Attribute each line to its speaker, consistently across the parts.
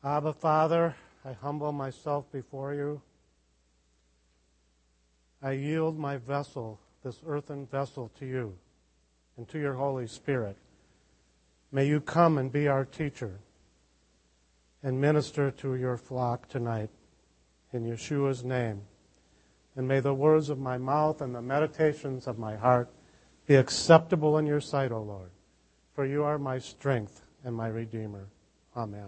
Speaker 1: Abba, Father, I humble myself before you. I yield my vessel, this earthen vessel, to you and to your Holy Spirit. May you come and be our teacher and minister to your flock tonight in Yeshua's name. And may the words of my mouth and the meditations of my heart be acceptable in your sight, O Lord, for you are my strength and my Redeemer. Amen.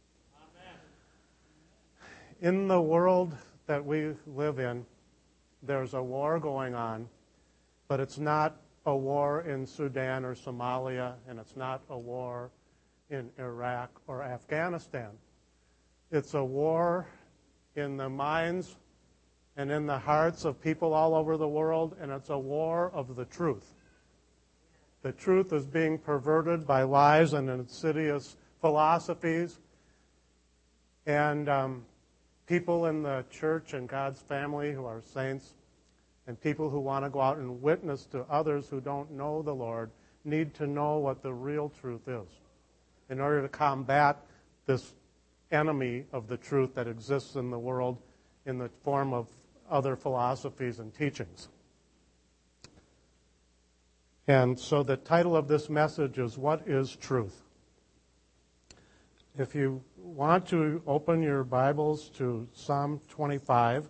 Speaker 1: In the world that we live in, there's a war going on, but it's not a war in Sudan or Somalia, and it's not a war in Iraq or Afghanistan. It's a war in the minds and in the hearts of people all over the world, and it's a war of the truth. The truth is being perverted by lies and insidious philosophies, and people in the church and God's family who are saints and people who want to go out and witness to others who don't know the Lord need to know what the real truth is in order to combat this enemy of the truth that exists in the world in the form of other philosophies and teachings. And so the title of this message is, What is Truth? If you want to open your Bibles to Psalm 25,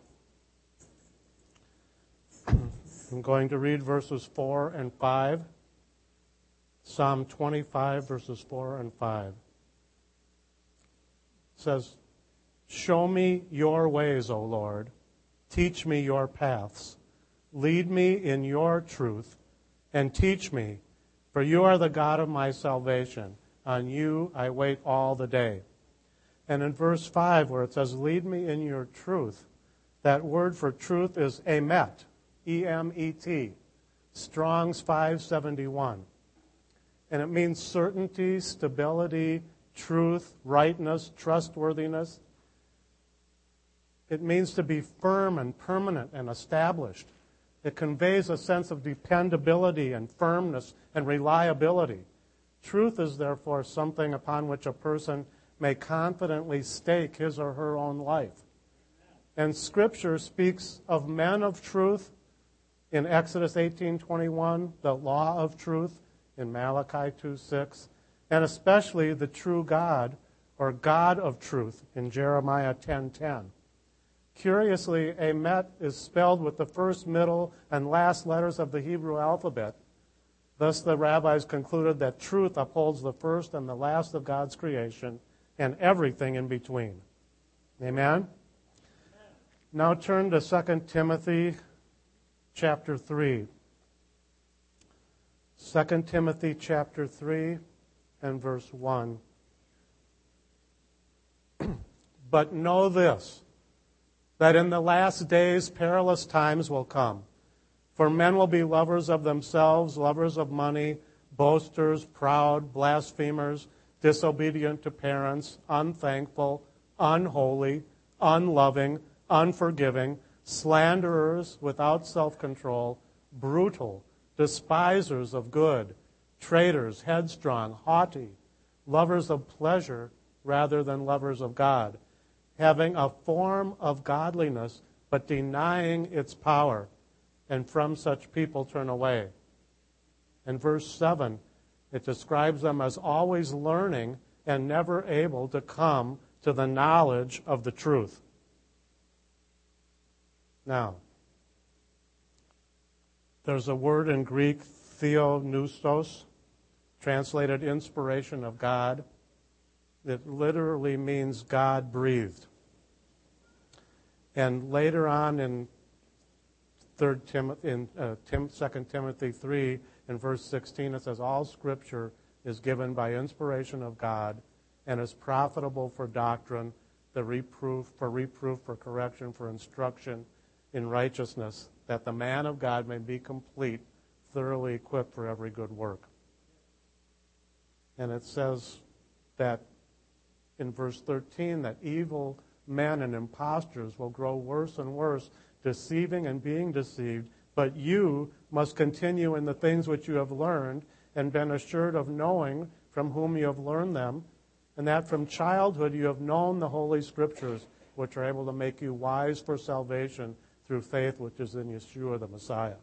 Speaker 1: I'm going to read verses 4 and 5. Psalm 25, verses 4 and 5. It says, Show me your ways, O Lord. Teach me your paths. Lead me in your truth, and teach me, for you are the God of my salvation. On you I wait all the day. And in verse 5, where it says, Lead me in your truth, that word for truth is emet, E-M-E-T, Strong's 571. And it means certainty, stability, truth, rightness, trustworthiness. It means to be firm and permanent and established. It conveys a sense of dependability and firmness and reliability. Truth is therefore something upon which a person may confidently stake his or her own life. And Scripture speaks of men of truth in Exodus 18:21, the law of truth in Malachi 2:6, and especially the true God or God of truth in Jeremiah 10:10. Curiously, emet is spelled with the first, middle, and last letters of the Hebrew alphabet. Thus, the rabbis concluded that truth upholds the first and the last of God's creation and everything in between. Amen? Now turn to 2 Timothy chapter 3. 2 Timothy chapter 3 and verse 1. But know this, that in the last days perilous times will come. For men will be lovers of themselves, lovers of money, boasters, proud, blasphemers, disobedient to parents, unthankful, unholy, unloving, unforgiving, slanderers, without self-control, brutal, despisers of good, traitors, headstrong, haughty, lovers of pleasure rather than lovers of God, having a form of godliness but denying its power. And from such people turn away. In verse 7, it describes them as always learning and never able to come to the knowledge of the truth. Now, there's a word in Greek, theopneustos, translated inspiration of God. It literally means God breathed. And later on in 2 Timothy 3, in verse 16, it says, All Scripture is given by inspiration of God and is profitable for doctrine, for reproof, for correction, for instruction in righteousness, that the man of God may be complete, thoroughly equipped for every good work. And it says that in verse 13 that evil men and impostors will grow worse and worse, deceiving and being deceived, but you must continue in the things which you have learned and been assured of knowing from whom you have learned them, and that from childhood you have known the Holy Scriptures, which are able to make you wise for salvation through faith which is in Yeshua the Messiah.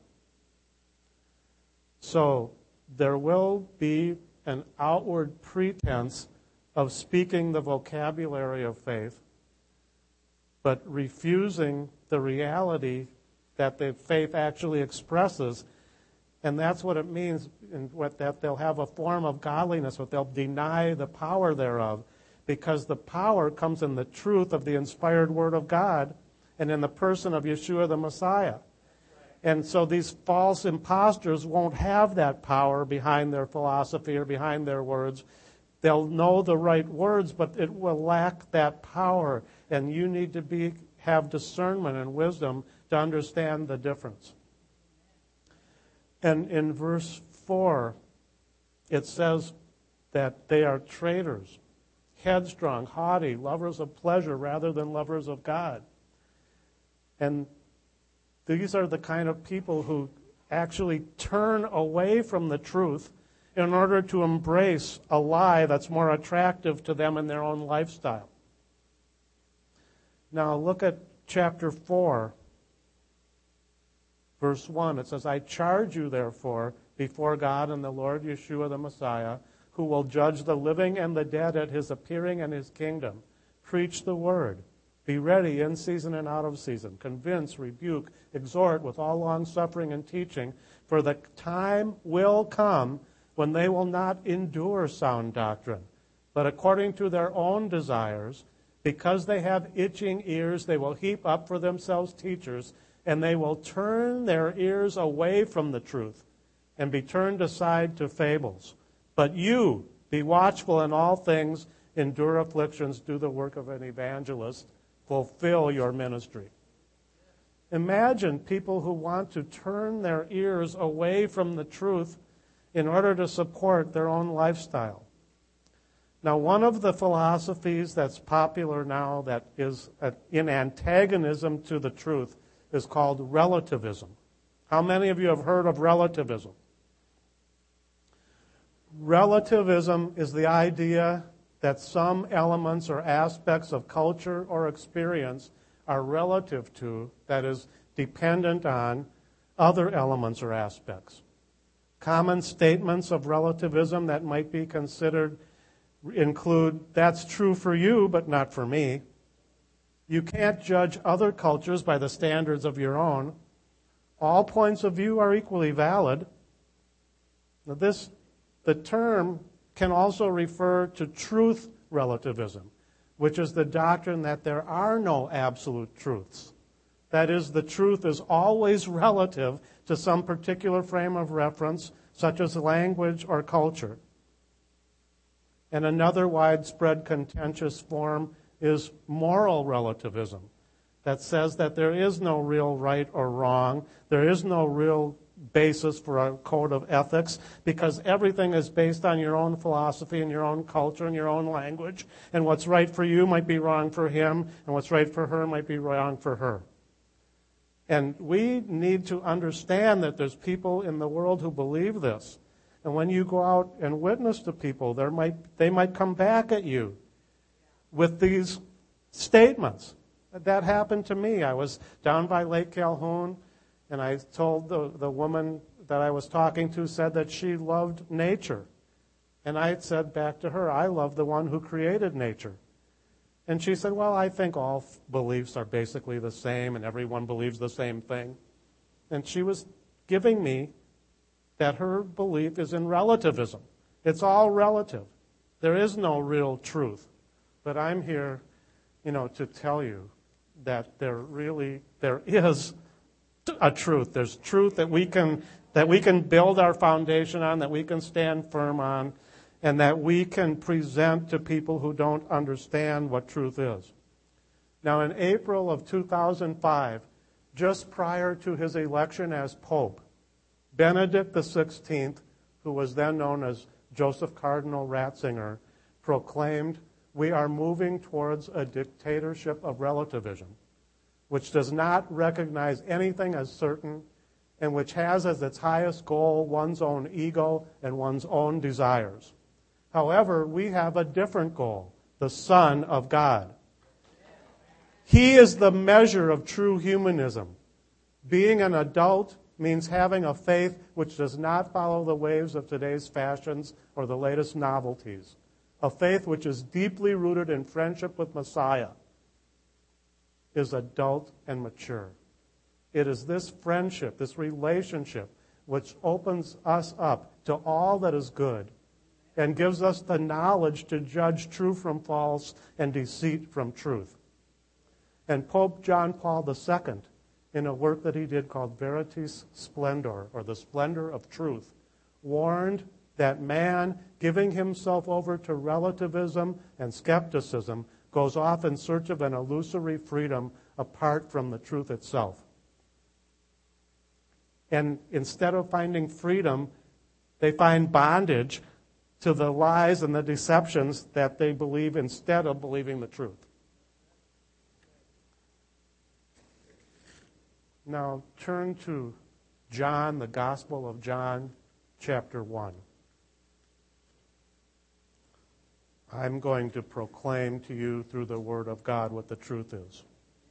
Speaker 1: So there will be an outward pretense of speaking the vocabulary of faith, but refusing the reality that the faith actually expresses. And that's what it means, that they'll have a form of godliness, but they'll deny the power thereof, because the power comes in the truth of the inspired Word of God and in the person of Yeshua the Messiah. And so these false imposters won't have that power behind their philosophy or behind their words. They'll know the right words, but it will lack that power. And you need to have discernment and wisdom to understand the difference. And in verse 4, it says that they are traitors, headstrong, haughty, lovers of pleasure rather than lovers of God. And these are the kind of people who actually turn away from the truth in order to embrace a lie that's more attractive to them in their own lifestyle. Now look at chapter 4, verse 1. It says, I charge you, therefore, before God and the Lord Yeshua the Messiah, who will judge the living and the dead at his appearing in his kingdom. Preach the word. Be ready in season and out of season. Convince, rebuke, exhort with all long-suffering and teaching, for the time will come when they will not endure sound doctrine, but according to their own desires, because they have itching ears, they will heap up for themselves teachers, and they will turn their ears away from the truth and be turned aside to fables. But you, be watchful in all things, endure afflictions, do the work of an evangelist, fulfill your ministry. Imagine people who want to turn their ears away from the truth in order to support their own lifestyle. Now, one of the philosophies that's popular now that is in antagonism to the truth is called relativism. How many of you have heard of relativism? Relativism is the idea that some elements or aspects of culture or experience are relative to, that is, dependent on, other elements or aspects. Common statements of relativism that might be considered include, that's true for you, but not for me. You can't judge other cultures by the standards of your own. All points of view are equally valid. Now the term can also refer to truth relativism, which is the doctrine that there are no absolute truths. That is, the truth is always relative to some particular frame of reference, such as language or culture. And another widespread contentious form is moral relativism, that says that there is no real right or wrong, there is no real basis for a code of ethics, because everything is based on your own philosophy and your own culture and your own language, and what's right for you might be wrong for him, and what's right for her might be wrong for her. And we need to understand that there's people in the world who believe this. And when you go out and witness to people, they might come back at you with these statements. That happened to me. I was down by Lake Calhoun, and I told the woman that I was talking to, said that she loved nature. And I said back to her, I love the one who created nature. And she said, well, I think all beliefs are basically the same, and everyone believes the same thing. And she was giving me that her belief is in relativism. It's all relative. There is no real truth. But I'm here, to tell you that there is a truth. There's truth that we can build our foundation on, that we can stand firm on, and that we can present to people who don't understand what truth is. Now, in April of 2005, just prior to his election as Pope, Benedict XVI, who was then known as Joseph Cardinal Ratzinger, proclaimed, we are moving towards a dictatorship of relativism, which does not recognize anything as certain and which has as its highest goal one's own ego and one's own desires. However, we have a different goal, the Son of God. He is the measure of true humanism. Being an adult means having a faith which does not follow the waves of today's fashions or the latest novelties. A faith which is deeply rooted in friendship with Messiah is adult and mature. It is this friendship, this relationship, which opens us up to all that is good and gives us the knowledge to judge true from false and deceit from truth. And Pope John Paul II, in a work that he did called Veritas Splendor, or the Splendor of Truth, warned that man, giving himself over to relativism and skepticism, goes off in search of an illusory freedom apart from the truth itself. And instead of finding freedom, they find bondage to the lies and the deceptions that they believe instead of believing the truth. Now turn to John, the Gospel of John, chapter 1. I'm going to proclaim to you through the Word of God what the truth is.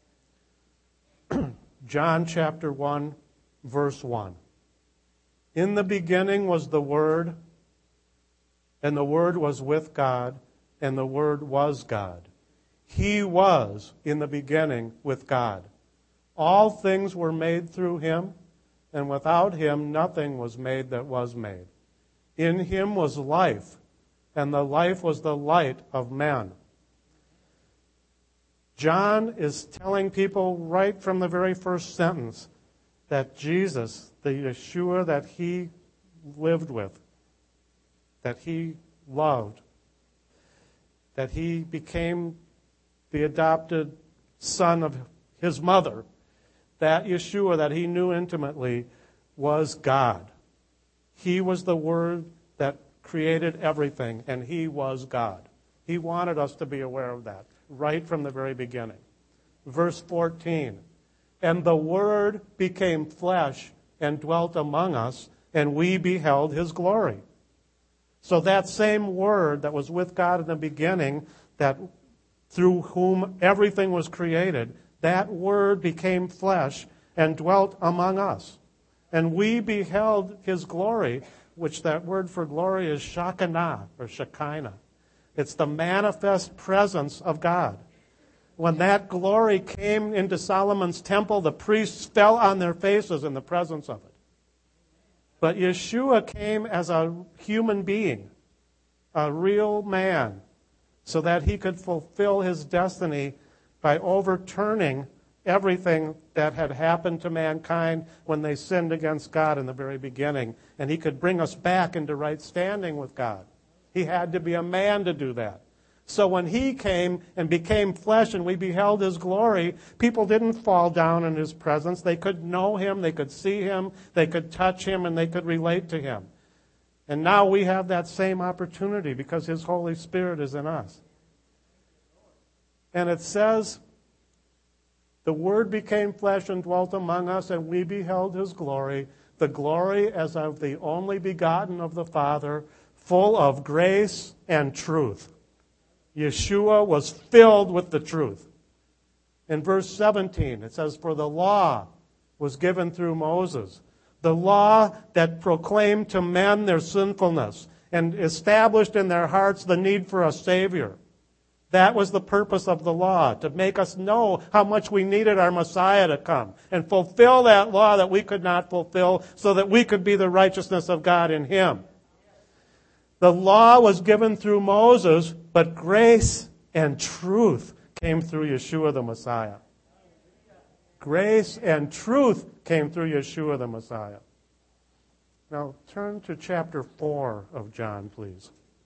Speaker 1: John chapter 1, verse 1. In the beginning was the Word, and the Word was with God, and the Word was God. He was in the beginning with God. All things were made through him, and without him nothing was made that was made. In him was life, and the life was the light of men. John is telling people right from the very first sentence that Jesus, the Yeshua that he lived with, that he loved, that he became the adopted son of his mother, that Yeshua that he knew intimately was God. He was the Word that created everything, and he was God. He wanted us to be aware of that right from the very beginning. Verse 14, and the Word became flesh and dwelt among us, and we beheld his glory. So that same Word that was with God in the beginning, that through whom everything was created, that Word became flesh and dwelt among us. And we beheld his glory, which that word for glory is Shekinah or Shekinah. It's the manifest presence of God. When that glory came into Solomon's temple, the priests fell on their faces in the presence of it. But Yeshua came as a human being, a real man, so that he could fulfill his destiny by overturning everything that had happened to mankind when they sinned against God in the very beginning. And he could bring us back into right standing with God. He had to be a man to do that. So when he came and became flesh and we beheld his glory, people didn't fall down in his presence. They could know him, they could see him, they could touch him, and they could relate to him. And now we have that same opportunity because his Holy Spirit is in us. And it says, the Word became flesh and dwelt among us, and we beheld his glory, the glory as of the only begotten of the Father, full of grace and truth. Yeshua was filled with the truth. In verse 17, it says, for the law was given through Moses, the law that proclaimed to men their sinfulness and established in their hearts the need for a Savior. That was the purpose of the law, to make us know how much we needed our Messiah to come and fulfill that law that we could not fulfill so that we could be the righteousness of God in him. The law was given through Moses, but grace and truth came through Yeshua the Messiah. Grace and truth came through Yeshua the Messiah. Now turn to chapter 4 of John, please.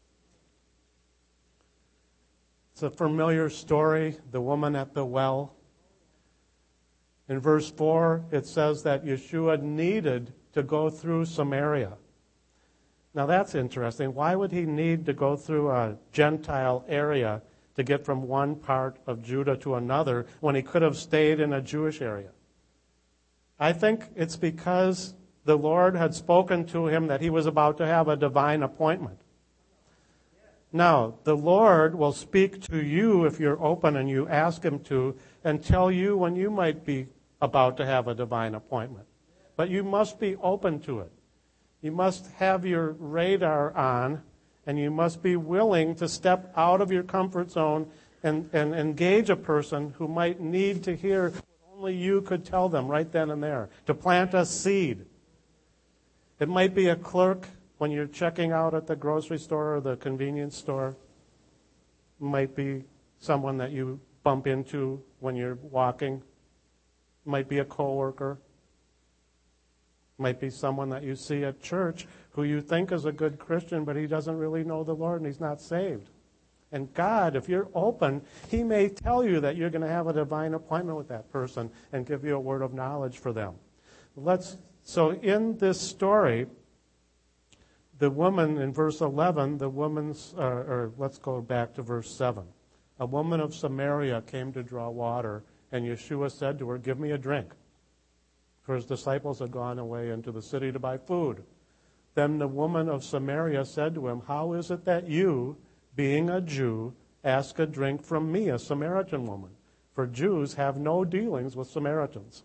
Speaker 1: It's a familiar story, the woman at the well. In verse 4, it says that Yeshua needed to go through Samaria. Now that's interesting. Why would he need to go through a Gentile area to get from one part of Judah to another when he could have stayed in a Jewish area? I think it's because the Lord had spoken to him that he was about to have a divine appointment. Now, the Lord will speak to you if you're open and you ask him to, and tell you when you might be about to have a divine appointment. But you must be open to it. You must have your radar on, and you must be willing to step out of your comfort zone and engage a person who might need to hear what only you could tell them right then and there, to plant a seed. It might be a clerk when you're checking out at the grocery store or the convenience store. It might be someone that you bump into when you're walking. It might be a coworker. It might be someone that you see at church who you think is a good Christian, but he doesn't really know the Lord and he's not saved. And God, if you're open, he may tell you that you're going to have a divine appointment with that person and give you a word of knowledge for them. So in this story, the woman in verse 11, let's go back to verse 7. A woman of Samaria came to draw water, and Yeshua said to her, "Give me a drink." For his disciples had gone away into the city to buy food. Then the woman of Samaria said to him, "How is it that you, being a Jew, ask a drink from me, a Samaritan woman? For Jews have no dealings with Samaritans."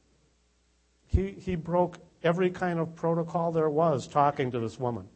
Speaker 1: He broke every kind of protocol there was talking to this woman.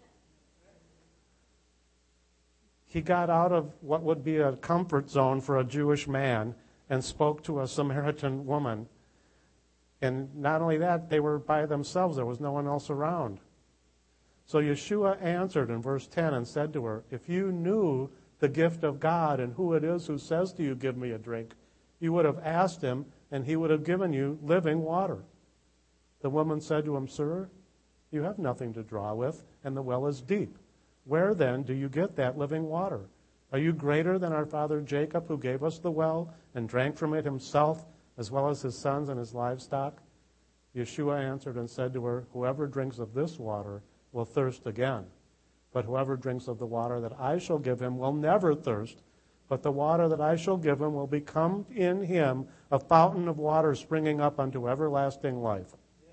Speaker 1: He got out of what would be a comfort zone for a Jewish man and spoke to a Samaritan woman. And not only that, they were by themselves. There was no one else around. So Yeshua answered in verse 10 and said to her, "If you knew the gift of God and who it is who says to you, 'Give me a drink,' you would have asked him, and he would have given you living water." The woman said to him, "Sir, you have nothing to draw with, and the well is deep. Where then do you get that living water? Are you greater than our father Jacob, who gave us the well and drank from it himself, as well as his sons and his livestock?" Yeshua answered and said to her, "Whoever drinks of this water will thirst again. But whoever drinks of the water that I shall give him will never thirst. But the water that I shall give him will become in him a fountain of water springing up unto everlasting life."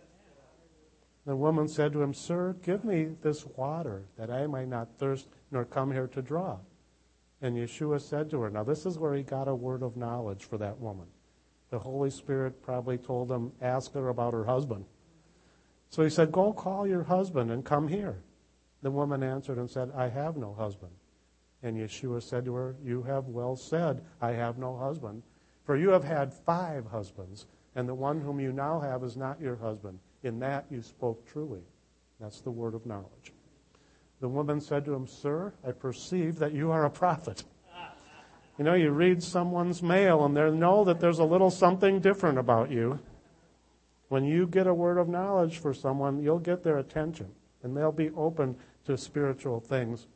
Speaker 1: The woman said to him, "Sir, give me this water, that I may not thirst nor come here to draw." And Yeshua said to her, now this is where he got a word of knowledge for that woman. The Holy Spirit probably told him, ask her about her husband. So he said, "Go call your husband and come here." The woman answered and said, "I have no husband." And Yeshua said to her, "You have well said, I have no husband. For you have had 5 husbands, and the one whom you now have is not your husband. In that you spoke truly." That's the word of knowledge. The woman said to him, "Sir, I perceive that you are a prophet." You know, you read someone's mail and they know that there's a little something different about you. When you get a word of knowledge for someone, you'll get their attention, and they'll be open to spiritual things.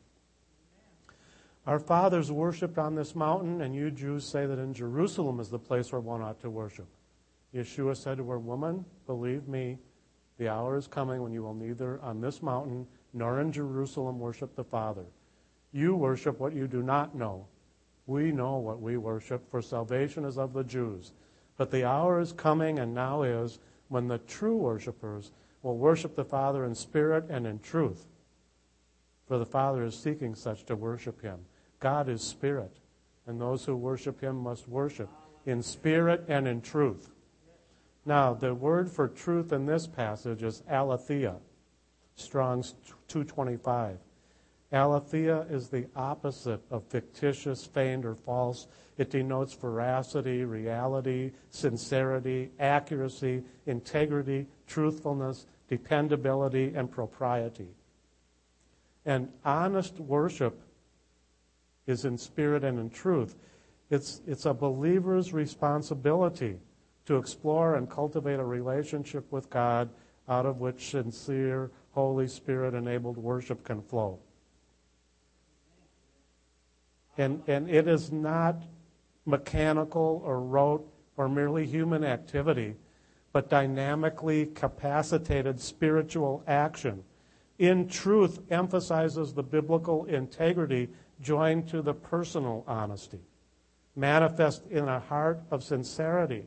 Speaker 1: Our fathers worshipped on this mountain, and you Jews say that in Jerusalem is the place where one ought to worship. Yeshua said to her, "Woman, believe me, the hour is coming when you will neither on this mountain nor in Jerusalem worship the Father. You worship what you do not know. We know what we worship, for salvation is of the Jews. But the hour is coming, and now is, when the true worshipers will worship the Father in spirit and in truth. For the Father is seeking such to worship him. God is spirit, and those who worship him must worship in spirit and in truth." Now, the word for truth in this passage is aletheia, Strong's 225. Aletheia is the opposite of fictitious, feigned, or false. It denotes veracity, reality, sincerity, accuracy, integrity, truthfulness, dependability, and propriety. And honest worship is in spirit and in truth. It's a believer's responsibility to explore and cultivate a relationship with God out of which sincere, Holy Spirit-enabled worship can flow. And it is not mechanical or rote or merely human activity, but dynamically capacitated spiritual action. In truth emphasizes the biblical integrity joined to the personal honesty, manifest in a heart of sincerity,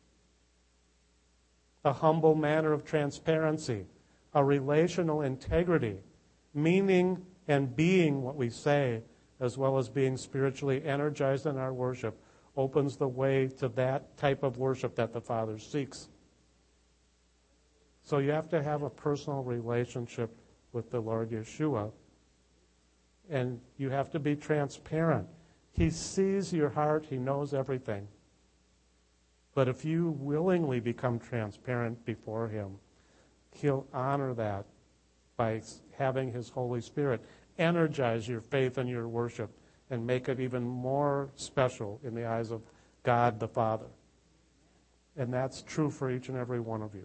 Speaker 1: a humble manner of transparency, a relational integrity, meaning and being what we say, as well as being spiritually energized in our worship, opens the way to that type of worship that the Father seeks. So you have to have a personal relationship with the Lord Yeshua, and you have to be transparent. He sees your heart. He knows everything. But if you willingly become transparent before Him, He'll honor that by having His Holy Spirit energize your faith and your worship and make it even more special in the eyes of God the Father. And that's true for each and every one of you.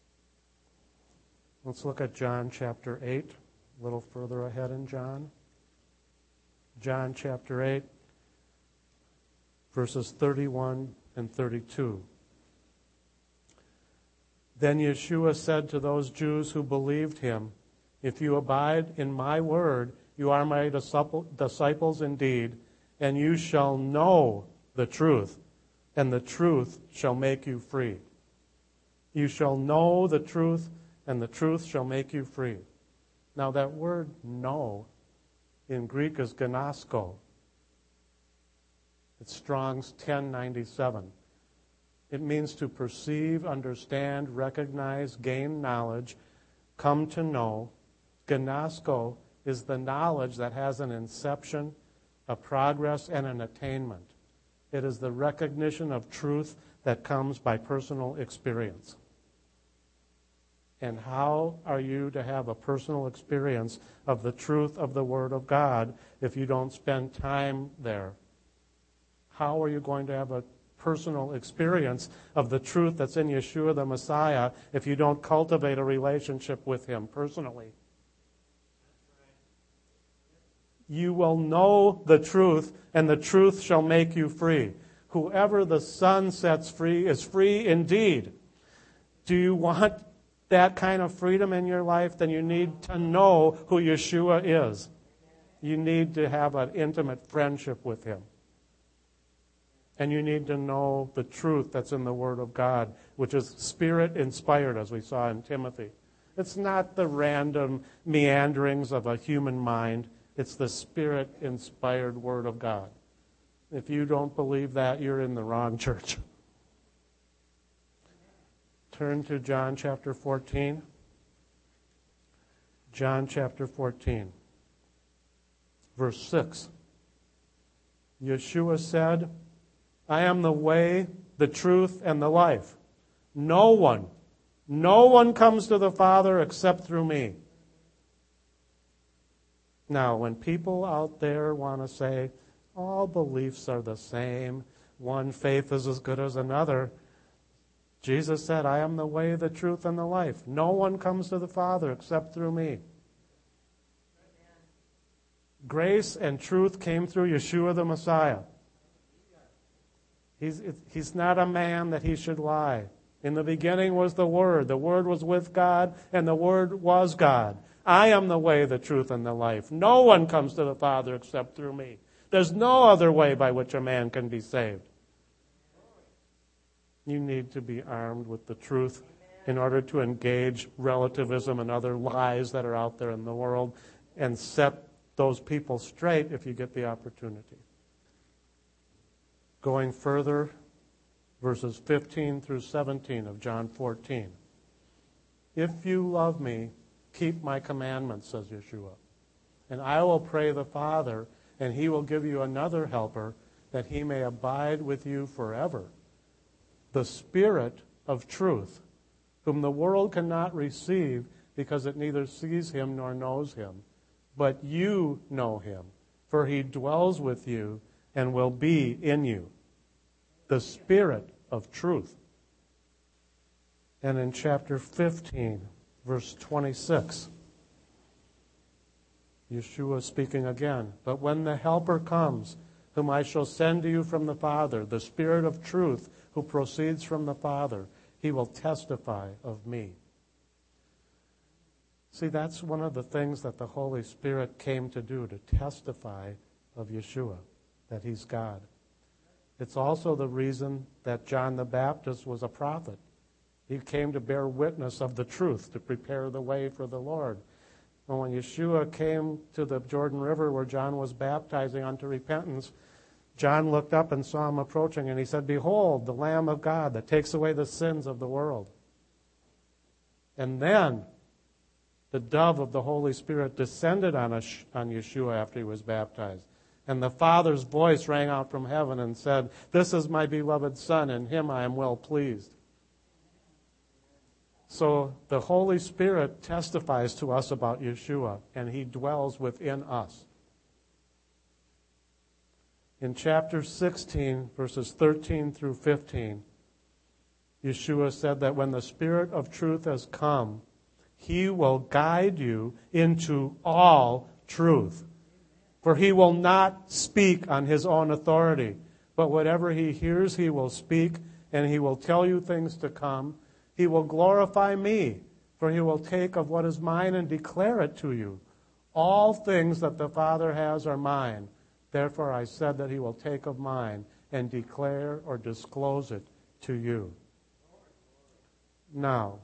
Speaker 1: Let's look at John chapter 8, a little further ahead in John. John chapter 8, verses 31 and 32. Then Yeshua said to those Jews who believed Him, "If you abide in my word, you are my disciples indeed, and you shall know the truth, and the truth shall make you free." You shall know the truth, and the truth shall make you free. Now that word know in Greek is gnosko. It's Strong's 1097. It means to perceive, understand, recognize, gain knowledge, come to know. Gnosko is the knowledge that has an inception, a progress, and an attainment. It is the recognition of truth that comes by personal experience. And how are you to have a personal experience of the truth of the Word of God if you don't spend time there? How are you going to have a personal experience of the truth that's in Yeshua the Messiah if you don't cultivate a relationship with Him personally? You will know the truth, and the truth shall make you free. Whoever the Son sets free is free indeed. Do you want that kind of freedom in your life? Then you need to know who Yeshua is. You need to have an intimate friendship with Him. And you need to know the truth that's in the Word of God, which is Spirit-inspired, as we saw in Timothy. It's not the random meanderings of a human mind. It's the Spirit-inspired Word of God. If you don't believe that, you're in the wrong church. Turn to John chapter 14. John chapter 14, verse 6. Yeshua said, "I am the way, the truth, and the life. No one comes to the Father except through me." Now, when people out there want to say, all beliefs are the same, one faith is as good as another, Jesus said, "I am the way, the truth, and the life. No one comes to the Father except through me." Grace and truth came through Yeshua the Messiah. He's not a man that he should lie. In the beginning was the Word. The Word was with God, and the Word was God. I am the way, the truth, and the life. No one comes to the Father except through me. There's no other way by which a man can be saved. You need to be armed with the truth in order to engage relativism and other lies that are out there in the world and set those people straight if you get the opportunity. Going further, verses 15 through 17 of John 14. "If you love me, keep my commandments," says Yeshua. "And I will pray the Father, and He will give you another helper, that He may abide with you forever. The Spirit of truth, whom the world cannot receive because it neither sees Him nor knows Him. But you know Him, for He dwells with you and will be in you. The Spirit of truth." And in chapter 15, verse 26, Yeshua speaking again, "But when the Helper comes, whom I shall send to you from the Father, the Spirit of truth, who proceeds from the Father, He will testify of me." See, that's one of the things that the Holy Spirit came to do, to testify of Yeshua, that He's God. It's also the reason that John the Baptist was a prophet. He came to bear witness of the truth, to prepare the way for the Lord. And when Yeshua came to the Jordan River where John was baptizing unto repentance, John looked up and saw him approaching, and he said, "Behold, the Lamb of God that takes away the sins of the world." And then the dove of the Holy Spirit descended on Yeshua after he was baptized. And the Father's voice rang out from heaven and said, "This is my beloved Son, in him I am well pleased." So the Holy Spirit testifies to us about Yeshua, and he dwells within us. In chapter 16, verses 13 through 15, Yeshua said that when the Spirit of truth has come, he will guide you into all truth. For he will not speak on his own authority, but whatever he hears he will speak, and he will tell you things to come. He will glorify me, for he will take of what is mine and declare it to you. All things that the Father has are mine. Therefore I said that he will take of mine and declare or disclose it to you. Now,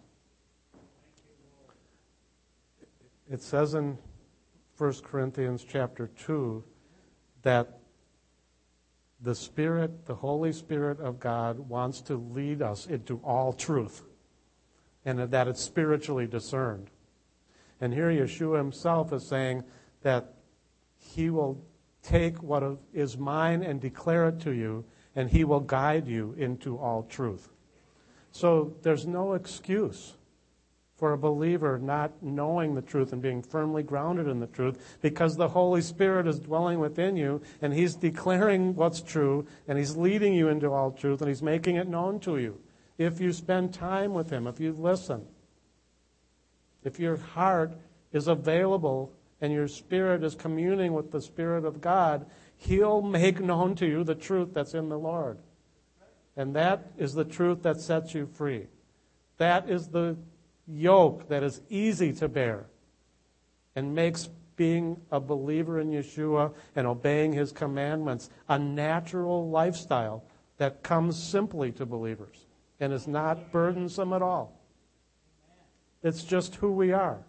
Speaker 1: it says in 1 Corinthians chapter 2 that the Spirit, the Holy Spirit of God, wants to lead us into all truth, and that it's spiritually discerned. And here Yeshua himself is saying that he will take what is mine and declare it to you, and he will guide you into all truth. So there's no excuse for a believer not knowing the truth and being firmly grounded in the truth, because the Holy Spirit is dwelling within you, and he's declaring what's true, and he's leading you into all truth, and he's making it known to you. If you spend time with him, if you listen, if your heart is available and your spirit is communing with the Spirit of God, he'll make known to you the truth that's in the Lord. And that is the truth that sets you free. That is the yoke that is easy to bear and makes being a believer in Yeshua and obeying his commandments a natural lifestyle that comes simply to believers and is not burdensome at all. It's just who we are.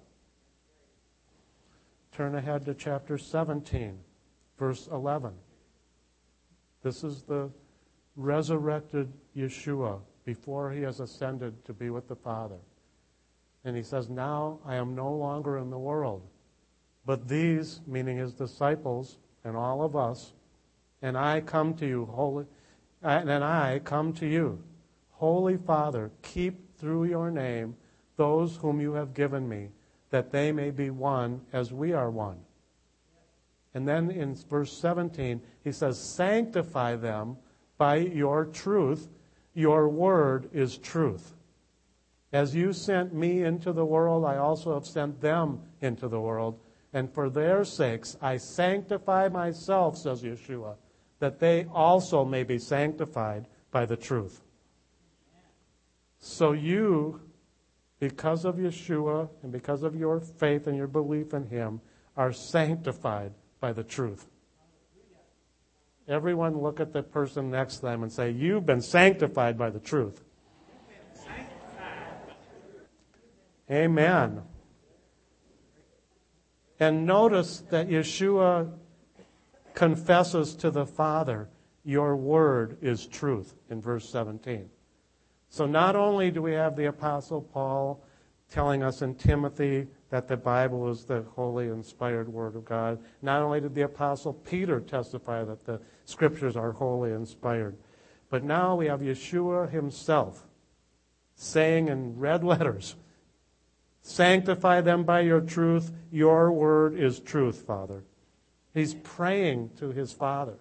Speaker 1: Turn ahead to chapter 17, verse 11. This is the resurrected Yeshua before he has ascended to be with the Father. And he says, "Now I am no longer in the world, but these," meaning his disciples and all of us, "and I come to you, Holy Father, keep through your name those whom you have given me, that they may be one as we are one." And then in verse 17, he says, "Sanctify them by your truth. Your word is truth. As you sent me into the world, I also have sent them into the world. And for their sakes I sanctify myself," says Yeshua, "that they also may be sanctified by the truth." So you, because of Yeshua and because of your faith and your belief in him, are sanctified by the truth. Everyone look at the person next to them and say, "You've been sanctified by the truth." Amen. And notice that Yeshua confesses to the Father, "Your word is truth," in verse 17. So not only do we have the Apostle Paul telling us in Timothy that the Bible is the holy, inspired Word of God, not only did the Apostle Peter testify that the Scriptures are holy, inspired, but now we have Yeshua himself saying in red letters, "Sanctify them by your truth. Your word is truth, Father." He's praying to his Father.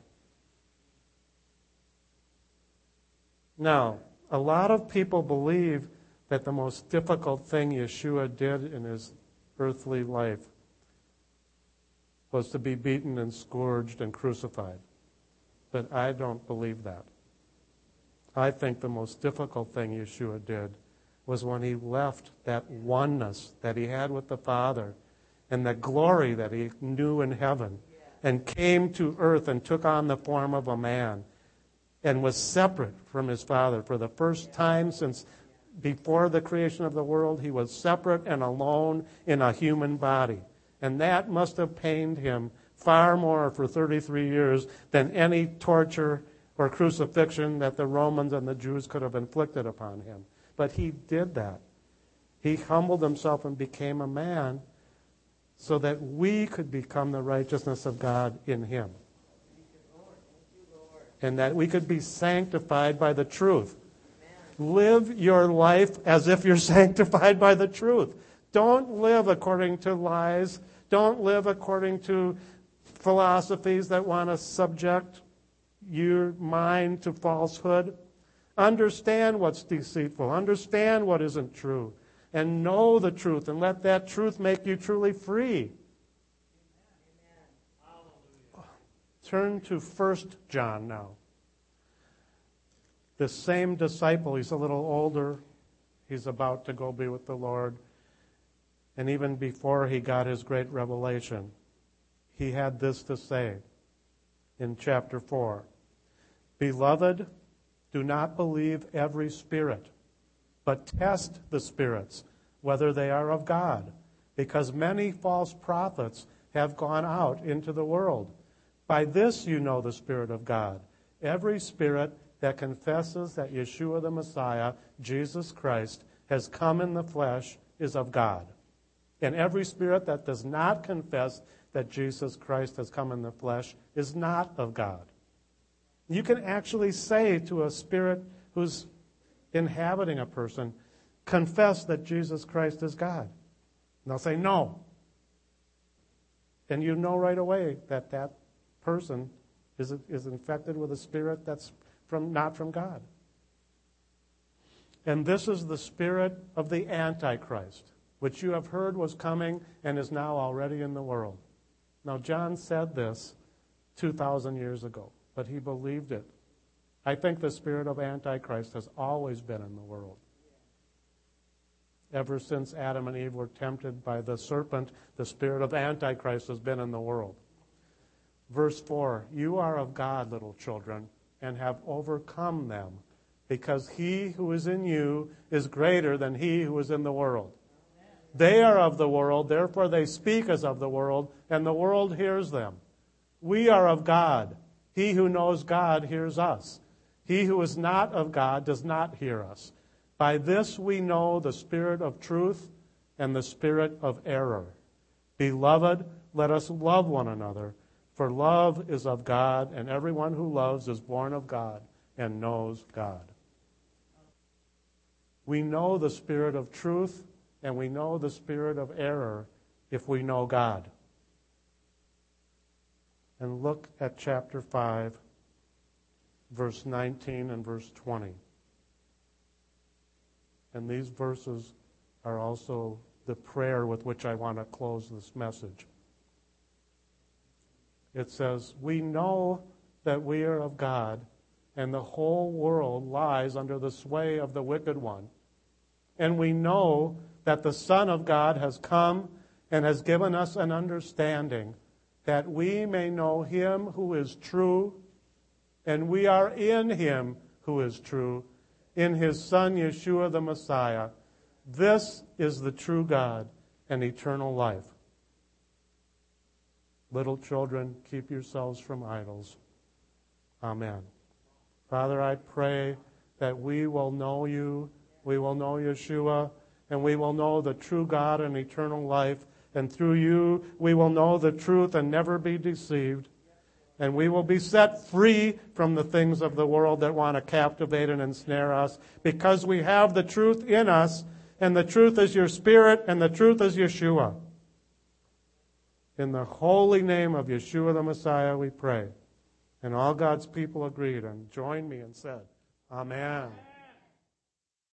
Speaker 1: Now, a lot of people believe that the most difficult thing Yeshua did in his earthly life was to be beaten and scourged and crucified. But I don't believe that. I think the most difficult thing Yeshua did was when he left that oneness that he had with the Father and the glory that he knew in heaven and came to earth and took on the form of a man and was separate from his Father. For the first time since before the creation of the world, he was separate and alone in a human body. And that must have pained him far more for 33 years than any torture or crucifixion that the Romans and the Jews could have inflicted upon him. But he did that. He humbled himself and became a man so that we could become the righteousness of God in him. And that we could be sanctified by the truth. Live your life as if you're sanctified by the truth. Don't live according to lies. Don't live according to philosophies that want to subject your mind to falsehood. Understand what's deceitful. Understand what isn't true. And know the truth, and let that truth make you truly free. Turn to 1 John now. This same disciple, he's a little older. He's about to go be with the Lord. And even before he got his great revelation, he had this to say in chapter 4. Beloved, do not believe every spirit, but test the spirits, whether they are of God, because many false prophets have gone out into the world. By this you know the Spirit of God. Every spirit that confesses that Yeshua the Messiah, Jesus Christ, has come in the flesh is of God. And every spirit that does not confess that Jesus Christ has come in the flesh is not of God. You can actually say to a spirit who's inhabiting a person, confess that Jesus Christ is God. And they'll say, no. And you know right away that that person is infected with a spirit that's not from God. And this is the spirit of the Antichrist, which you have heard was coming and is now already in the world. Now, John said this 2,000 years ago, but he believed it. I think the spirit of Antichrist has always been in the world. Ever since Adam and Eve were tempted by the serpent, the spirit of Antichrist has been in the world. Verse 4, you are of God, little children, and have overcome them, because he who is in you is greater than he who is in the world. They are of the world, therefore they speak as of the world, and the world hears them. We are of God. He who knows God hears us. He who is not of God does not hear us. By this we know the spirit of truth and the spirit of error. Beloved, let us love one another, for love is of God, and everyone who loves is born of God and knows God. We know the spirit of truth and we know the spirit of error if we know God. And look at chapter 5, verse 19 and verse 20. And these verses are also the prayer with which I want to close this message. It says, we know that we are of God, and the whole world lies under the sway of the wicked one. And we know that the Son of God has come and has given us an understanding that we may know him who is true, and we are in him who is true, in his Son Yeshua the Messiah. This is the true God and eternal life. Little children, keep yourselves from idols. Amen. Father, I pray that we will know you, we will know Yeshua, and we will know the true God and eternal life. And through you, we will know the truth and never be deceived. And we will be set free from the things of the world that want to captivate and ensnare us, because we have the truth in us, and the truth is your Spirit, and the truth is Yeshua. In the holy name of Yeshua the Messiah, we pray. And all God's people agreed and joined me and said, Amen.